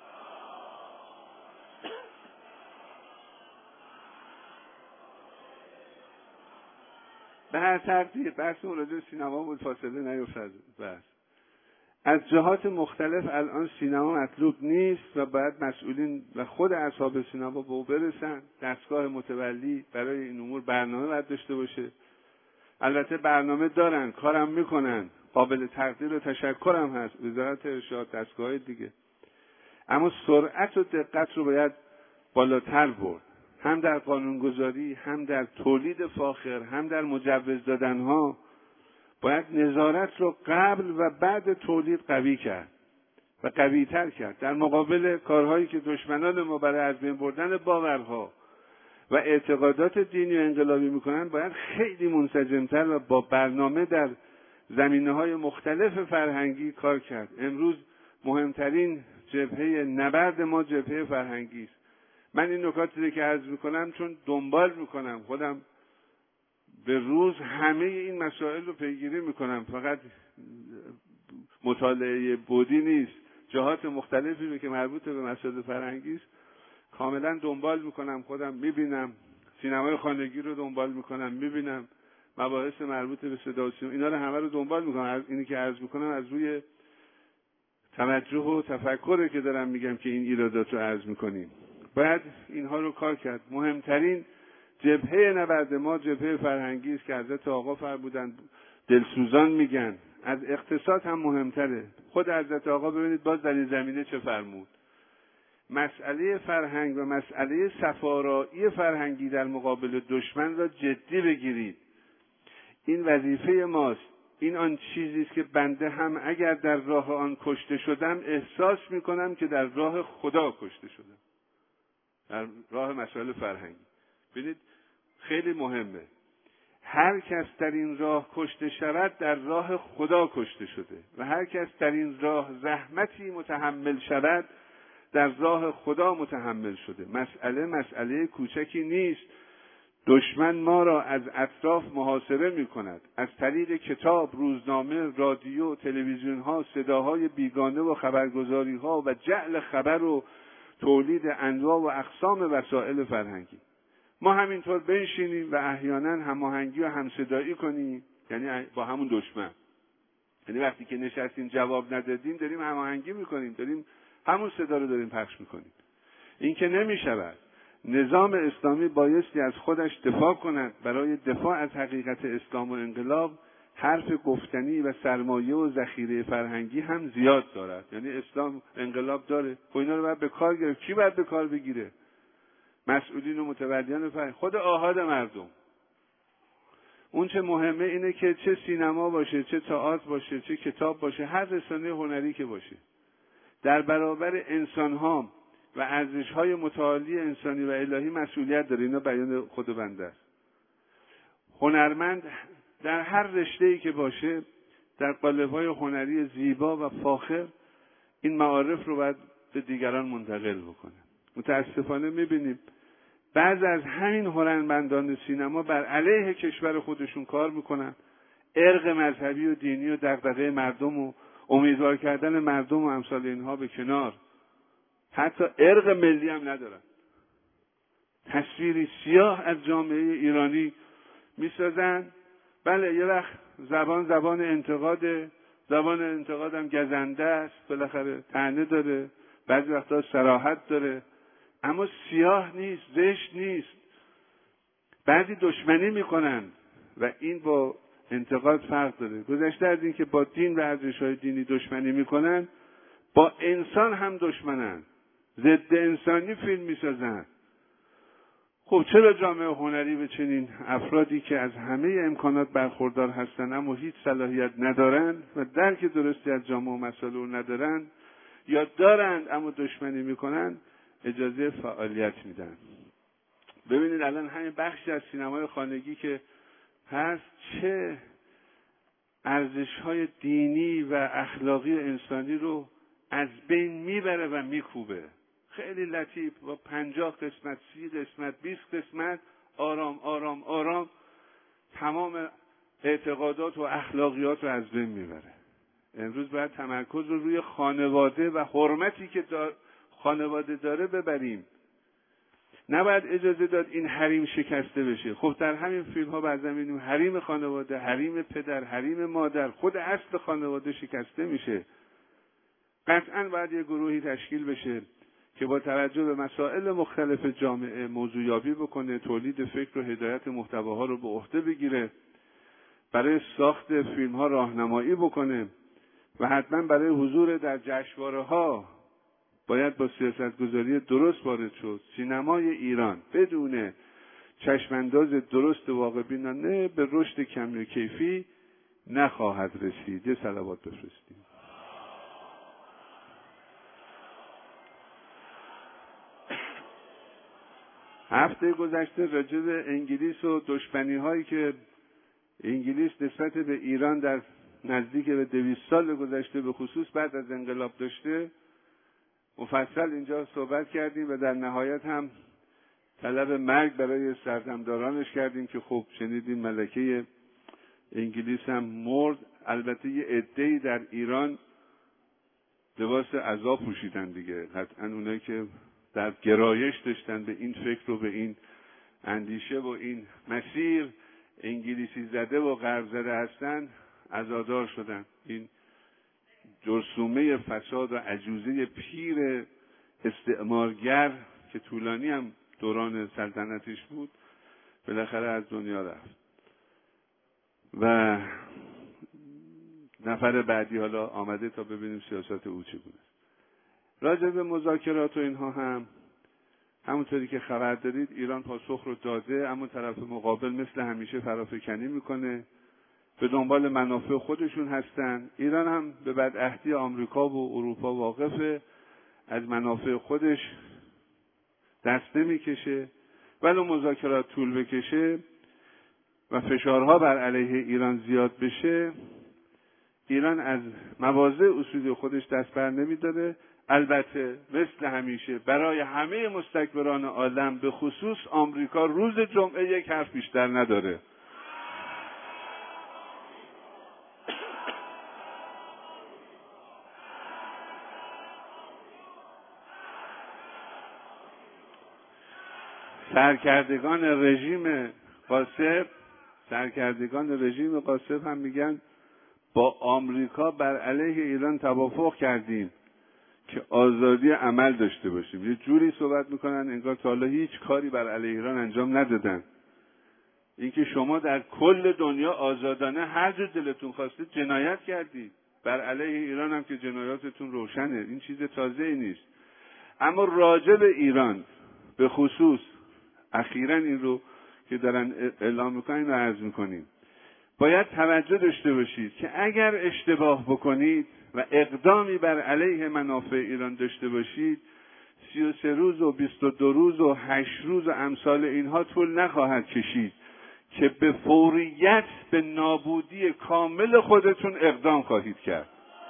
به هر ترتیب بحث راجع به سینما بود، فاصله نیفتاد. بس از جهات مختلف الان سینما مطلوب نیست و باید مسئولین و خود اصحاب سینما به او برسن. دستگاه متولی برای این امور برنامه باید داشته باشه. البته برنامه دارن، کارم میکنن، قابل تقدیر و تشکرم هست وزارت ارشاد، دستگاه دیگه، اما سرعت و دقت رو باید بالاتر برد، هم در قانونگذاری، هم در تولید فاخر، هم در مجوز دادنها. باید نظارت رو قبل و بعد تولید قوی کرد و قوی‌تر کرد در مقابل کارهایی که دشمنان ما برای از بین بردن باورها و اعتقادات دینی و انقلابی میکنن. باید خیلی منسجمتر و با برنامه در زمینه‌های مختلف فرهنگی کار کرد. امروز مهمترین جبهه نبرد ما جبهه فرهنگی است. من این نکاتی که عرض میکنم چون دنبال میکنم، خودم به روز همه این مسائل رو پیگیری میکنم، فقط مطالعه بعدی نیست، جهات مختلفی رو که مربوط به مسائل فرهنگی است کاملا دنبال میکنم. خودم میبینم، سینمای خانگی رو دنبال میکنم، میبینم مباحث مربوط به صدا و سیما، اینا رو همه رو دنبال میکنم. اینی که عرض میکنم از روی توجه و تفکری که دارم میگم که این ایرادات رو عرض میکنیم. باید اینها رو کار کرد. مهمترین جبهه نبرد ما جبهه فرهنگی است که حضرت آقا فرمودن، دلسوزان میگن. از اقتصاد هم مهمتره. خود حضرت آقا ببینید باز در این زمینه چه فرمود. مسئله فرهنگ و مسئله صفارایی فرهنگی در مقابل دشمن را جدی بگیرید. این وظیفه ماست. این آن چیزی است که بنده هم اگر در راه آن کشته شدم احساس میکنم که در راه خدا کشته شدم، در راه مسائل فرهنگی. ببینید خیلی مهمه. هر کس در این راه کشته شود در راه خدا کشته شده و هر کس در این راه زحمتی متحمل شود در راه خدا متحمل شده. مسئله کوچکی نیست. دشمن ما را از اطراف محاصره می کند. از طریق کتاب، روزنامه، رادیو، تلویزیون ها، صداهای بیگانه و خبرگزاری ها و جعل خبر و تولید انواع و اقسام وسایل فرهنگی. ما همینطور بنشینیم و احیانا هماهنگی و همصدایی کنیم، یعنی با همون دشمن. یعنی وقتی که نشستیم جواب ندادیم داریم هماهنگی میکنیم، داریم همون صدا رو داریم پخش میکنیم. این که نمیشود. نظام اسلامی بایستی از خودش دفاع کند. برای دفاع از حقیقت اسلام و انقلاب حرف گفتنی و سرمایه و ذخیره فرهنگی هم زیاد دارد. یعنی اسلام انقلاب داره، خب اینا رو باید به کار گرفت. کی باید به کار بگیره؟ مسئولین و متولیان فرهنگ، خود آحاد مردم. اون چه مهمه اینه که چه سینما باشه، چه تئاتر باشه، چه کتاب باشه، هر رسانه هنری که باشه، در برابر انسان‌ها و ارزش‌های متعالی انسانی و الهی مسئولیت داره. اینا بیان خود بنده است. هنرمند در هر رشته‌ای که باشه در قالب‌های هنری زیبا و فاخر این معارف رو باید به دیگران منتقل بکنه. متاسفانه می‌بینیم بعضی از همین هنرمندان سینما بر علیه کشور خودشون کار میکنن. ارق مذهبی و دینی و دغدغه مردم و امیدوار کردن مردم و امثال اینها به کنار، حتی ارق ملی هم ندارن. تصویری سیاه از جامعه ایرانی میسازن. بله یه وقت زبان انتقاده، زبان انتقاد هم گزنده است، بالاخره طعنه داره، بعضی وقتا صراحت داره، اما سیاه نیست، زشت نیست. بعضی دشمنی میکنن و این با انتقاد فرق داره. گذشته از این که با دین و ارزش‌های دینی دشمنی میکنن، با انسان هم دشمنن، ضد انسانی فیلم میسازن. خب چرا جامعه هنری به چنین افرادی که از همه امکانات برخوردار هستند اما هیچ صلاحیت ندارند و درک درستی از جامعه و مسائل رو ندارند یا دارند اما دشمنی میکنند اجازه فعالیت میدن؟ ببینید الان همین بخشی از سینمای خانگی که هست چه ارزش‌های دینی و اخلاقی انسانی رو از بین میبره و میکوبه. خیلی لطیف با 50 قسمت، 30 قسمت، 20 قسمت آرام آرام آرام تمام اعتقادات و اخلاقیات رو از بین میبره. امروز باید تمرکز رو روی خانواده و حرمتی که خانواده داره ببریم. نباید اجازه داد این حریم شکسته بشه. خب در همین فیلم ها بعضی می‌بینیم حریم خانواده، حریم پدر، حریم مادر، خود اصل خانواده شکسته میشه. قطعاً باید یه گروهی تشکیل بشه که با توجه به مسائل مختلف جامعه موضوعیابی بکنه، تولید فکر و هدایت محتواها رو به عهده بگیره، برای ساخت فیلم ها راهنمایی بکنه و حتما برای حضور در جشنواره‌ها باید با سیاستگذاری درست وارد شد. سینمای ایران بدون چشمانداز درست واقع بینانه به رشد کمی و کیفی نخواهد رسید. یه صلوات بفرستیم. هفته گذشته راجع به انگلیس و دشمنی هایی که انگلیس نسبت به ایران در نزدیک به 200 سال گذشته به خصوص بعد از انقلاب داشته مفصل اینجا صحبت کردیم و در نهایت هم طلب مرگ برای سردمدارانش کردیم که خب شنیدیم ملکه انگلیس هم مرد. البته یه عده‌ای در ایران لباس عزا پوشیدن دیگه، قطعا اونایی که در گرایش داشتن به این فکر و به این اندیشه و این مسیر انگلیسی زده و غرب زده هستن عزادار شدن. این جرثومه فساد و عجوزه پیر استعمارگر که طولانی هم دوران سلطنتش بود بالاخره از دنیا رفت و نفر بعدی حالا آمده تا ببینیم سیاست او چگونه است. راجع به مذاکرات و اینها هم همونطوری که خبر دارید ایران پاسخ رو داده، اما طرف مقابل مثل همیشه فرافکنی میکنه، به دنبال منافع خودشون هستن. ایران هم به بدعهدی آمریکا و اروپا واقفه، از منافع خودش دست نمیکشه. ولی مذاکرات طول بکشه و فشارها بر علیه ایران زیاد بشه، ایران از مواضع اصولی خودش دست بر نمیداره. البته مثل همیشه برای همه مستکبران عالم به خصوص آمریکا روز جمعه یک حرف بیشتر نداره. سرکردگان رژیم قاصب هم میگن با آمریکا بر علیه ایران توافق کردیم که آزادی عمل داشته باشیم. یه جوری صحبت میکنن انگار تا حالا هیچ کاری بر علیه ایران انجام ندادن. اینکه شما در کل دنیا آزادانه هر جور دلتون خواسته جنایت کردید، بر علیه ایران هم که جنایاتتون روشنه، این چیز تازه‌ای نیست. اما راجع به ایران به خصوص اخیراً این رو که دارن اعلام میکنن رو عرض میکنیم، باید توجه داشته باشید که اگر اشتباه بکنید و اقدامی بر علیه منافع ایران داشته باشید 33 روز و 22 روز و 8 روز و امثال اینها طول نخواهد کشید که به فوریت به نابودی کامل خودتون اقدام خواهید کرد.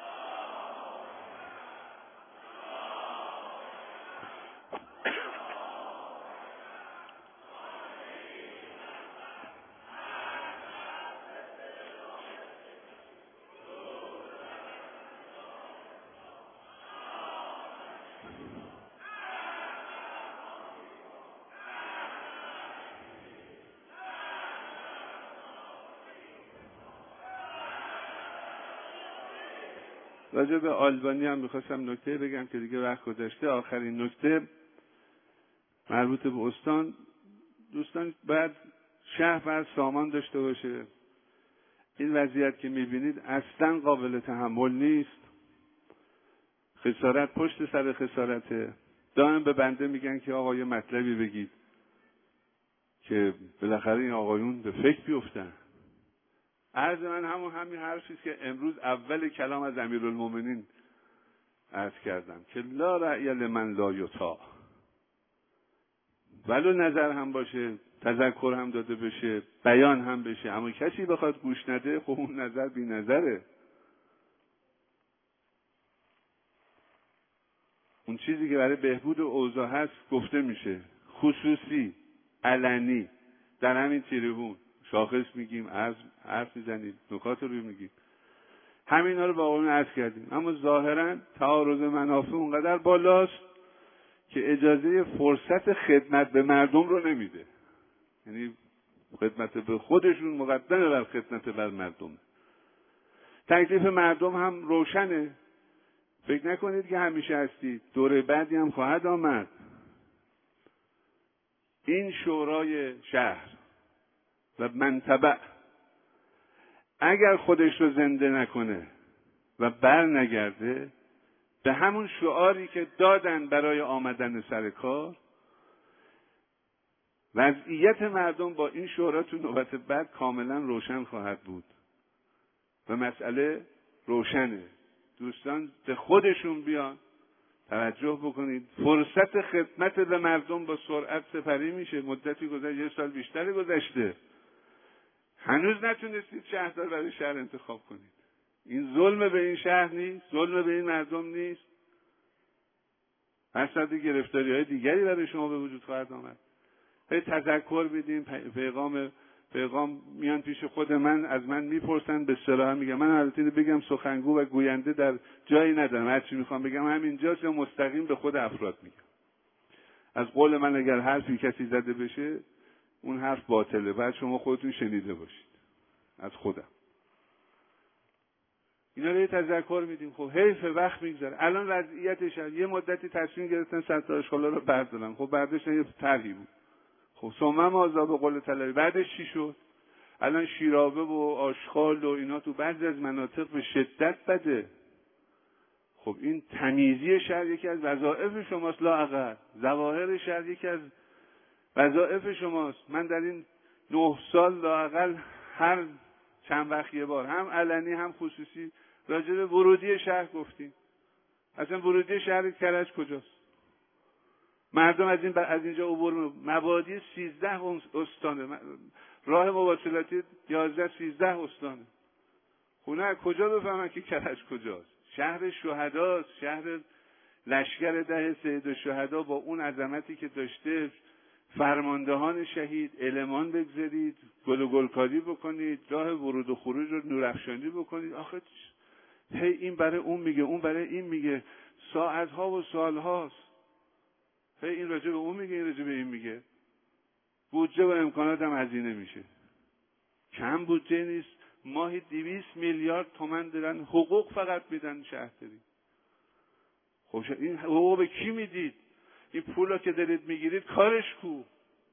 راجع به آلبانی هم میخواستم نکته بگم که دیگه وقت گذشته. آخرین نکته مربوط به استان. دوستان باید شهر باید سامان داشته باشه. این وضعیت که میبینید اصلا قابل تحمل نیست. خسارت پشت سر خسارته. دائم به بنده میگن که آقا یه مطلبی بگید. که بالاخره این آقایون به فکر بیفتن. عرض من همین حرفی است که امروز اول کلام از امیرالمومنین عرض کردم که لا رأی لمن لا یطاع، ولو نظر هم باشه، تذکر هم داده بشه، بیان هم بشه، اما کسی بخواد گوش نده، خب اون نظر بی نظره. اون چیزی که برای بهبود اوضاع هست گفته میشه، خصوصی، علنی، در همین تریبون شاخص میگیم، حرف میزنیم، نکات رو میگیم، همینا رو با آقایون عرض کردیم. اما ظاهرا تعارض منافع اونقدر بالاست که اجازه فرصت خدمت به مردم رو نمیده. یعنی خدمت به خودشون مقدمه بر خدمت بر مردم. تکلیف مردم هم روشنه. فکر نکنید که همیشه هستید، دوره بعدی هم خواهد آمد. این شورای شهر و منطبع اگر خودش رو زنده نکنه و بر نگرده به همون شعاری که دادن برای آمدن سر کار، وضعیت مردم با این شورا تو نوبت بعد کاملا روشن خواهد بود و مسئله روشنه. دوستان به خودشون بیان، توجه بکنید، فرصت خدمت به مردم با سرعت سپری میشه. مدتی گذشته، 1 سال بیشتری گذشته، هنوز نتونستید شهردار برای شهر انتخاب کنید. این ظلم به این شهر نیست؟ ظلم به این مردم نیست؟ اصلا گرفتاری های دیگری برای شما به وجود خواهد آمد. تذکر بدیم، پیغام میان پیش خود من، از من میپرسن، به اصطلاح میگم، من البته بگم سخنگو و گوینده در جایی ندارم، هر چی میخوام بگم همینجاست یا مستقیم به خود افراد میگم. از قول من اگر حرفی کسی زده بشه اون حرف باطله، بعد شما خودتون شنیده باشید از خودم. اینا رو تذکر میدیم. خب حیف وقت میگذره. الان وضعیتش یه مدتی تصمیم گرفتن سطح آشغالا رو بردارن. خب برداشتن، یه طرحی بود. خب صمم آزاد به قول طلبی. بعدش چی شد؟ الان شیرابه و آشغال و اینا تو بعضی از مناطق به شدت بده. خب این تمیزی شهر یکی از وظایف شماست، لااقل ظواهر شهر یکی از وظایف شماست. من در این 9 سال لااقل هر چند وقت یه بار، هم علنی هم خصوصی، راجع به ورودی شهر گفتیم. اصلا ورودی شهر کرج کجاست؟ مردم از اینجا عبور مبادی 13 استانه، راه مواصلاتی 11-13 استانه. خونه کجا بفهمن که کرج کجاست؟ شهر شهداست، شهر لشکر 10 سید الشهدا با اون عظمتی که داشته. فرماندهان شهید، المان بگذارید، گل و گلکاری بکنید، راه ورود و خروج رو نورافشانی بکنید. آخه هی این برای اون میگه، اون برای این میگه، ساعتها و سالهاست. هی این راجع به اون میگه، این راجع به این میگه. بودجه و امکانات هم هزینه میشه. کم بودجه نیست. ماهی 200 میلیارد تومان دارن حقوق فقط میدن شهرداری. خب این حقوق به کی میدید؟ این پولا که دارید میگیرید کارش کو؟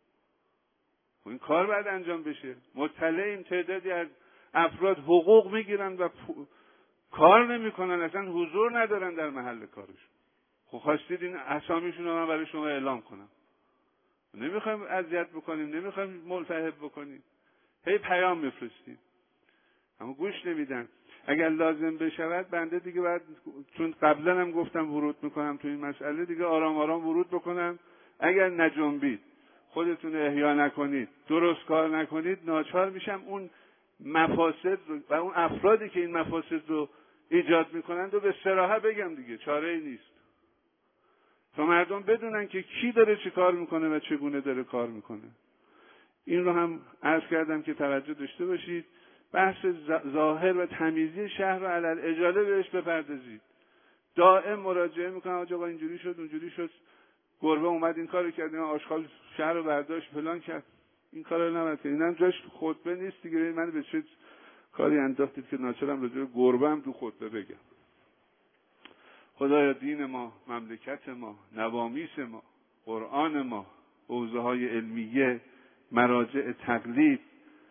این کار باید انجام بشه. مطلعیم تعدادی از افراد حقوق میگیرن و کار نمیکنن، اصلا حضور ندارن در محل کارشون. خب خواستید این اسامیشون رو من برای شما اعلام کنم. نمیخوایم اذیت بکنیم، نمیخوایم ملتهب بکنیم. هی پیام میفرستیم اما گوش نمیدن. اگر لازم بشود بنده دیگه بعد، چون قبلا هم گفتم ورود میکنم تو این مسئله، دیگه آرام آرام ورود بکنم. اگر نجنبید، خودتون احیا نکنید، درست کار نکنید، ناچار میشم اون مفاسد رو و اون افرادی که این مفاسد رو ایجاد میکنند و به صراحت بگم دیگه، چاره ای نیست. تا مردم بدونن که کی داره چه کار میکنه و چگونه داره کار میکنه. این رو هم عرض کردم که توجه داشته باشید. بحث ظاهر و تمیزی شهر رو علل اجاله بهش بپردازید. دائم مراجعه میکنم آقا اینجوری شد اونجوری شد، گربه اومد این کارو کرد، آشغال شهر رو برداشت فلان کرد، این کارو نباید کرد. اینم جاش خطبه نیست دیگه. من به چه کاری انداختید که ناچارم راجع به گربه هم تو خطبه بگم. خدایا دین ما، مملکت ما، نوامیس ما، قرآن ما، حوزه‌های علمیه، مراجع تقلید،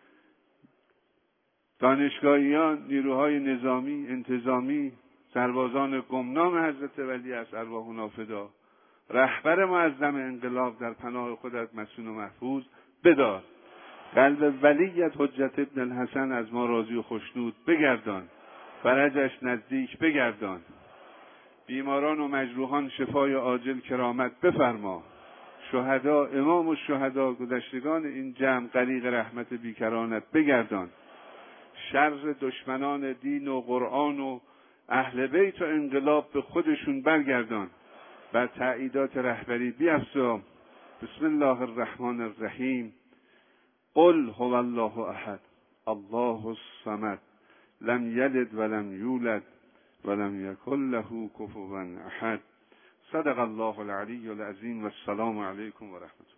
دانشگاهیان، نیروهای نظامی، انتظامی، سربازان گمنام حضرت ولی از ارواح نافدا، رهبر معظم انقلاب در پناه خودت مسون و محفوظ، بدار. قلب ولیت حجت ابن الحسن از ما راضی و خوشنود بگردان، فرجش نزدیک بگردان. بیماران و مجروحان شفای عاجل کرامت بفرما. شهدا، امام الشهدا، گذشتگان این جمع غریق رحمت بیکرانت بگردان. شر دشمنان دین و قرآن و اهل بیت و انقلاب به خودشون برگردان. بر تأییدات رهبری بیفزا. بسم الله الرحمن الرحیم. قل هو الله احد الله الصمد لم یلد ولم یولد ولم یکن له کفوا احد. صدق الله العلی العظیم و السلام علیکم و رحمت الله.